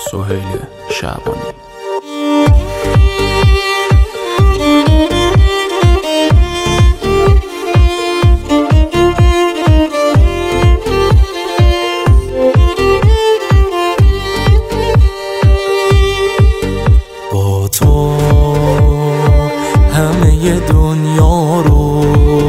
سهیل شعبانی. با تو همه دنیا رو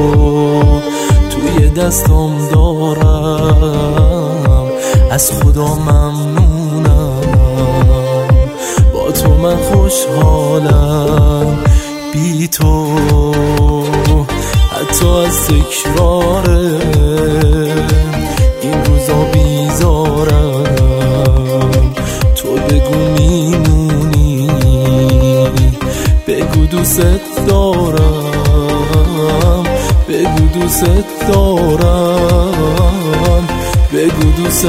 توی دستم دارم، از خدا ممنونم. با تو من خوشحالم، بی تو حتی از تکرار این روزا بیزارم. تو بگو میمونی، بگو دوست دارم، بگو دوست دارم، بگو دوست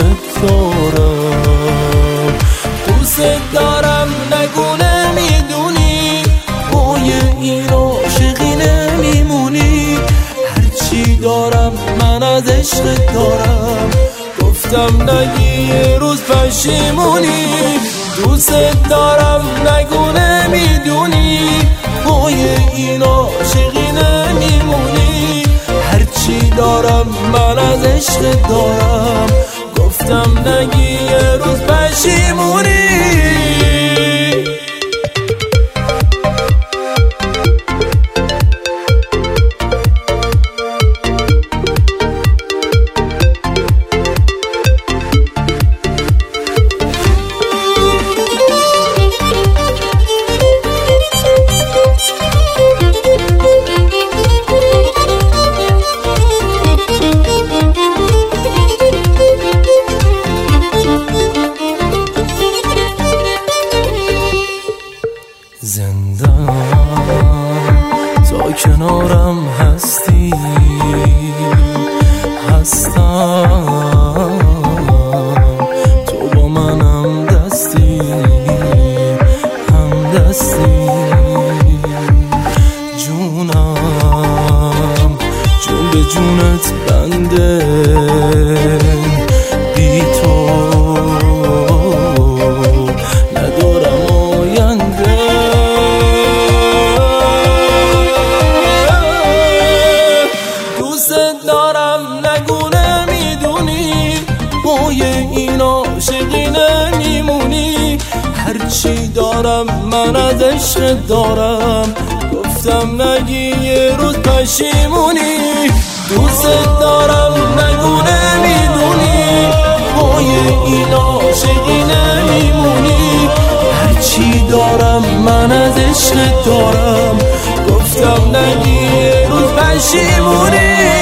دارم. دوست دارم نگو نمیدونی، پای این عاشقی نمیمونی. هرچی دارم من از عشق دارم، گفتم نگی یه روز پشیمونی. دوست دارم نگو نمیدونی، پای این عاشقی نمیمونی. هرچی دارم من از عشق دارم، گفتم نگی یه روز پشیمونی. زندم تا کنارم هستی، هستم تو با منم دستی، هم دستی. جونم جون به جونت بنده، بی تو ندارم آینده. دوست دارم نگو نمیدونی، پای این عاشقی نمیمونی. هرچی دارم من از عشق دارم، گفتم نگی یه روز پشیمونی. دوست دارم نگو نمیدونی، پای این عاشقی نمیمونی. هرچی دارم من از عشق دارم، گفتم نگی یه روز پشیمونی.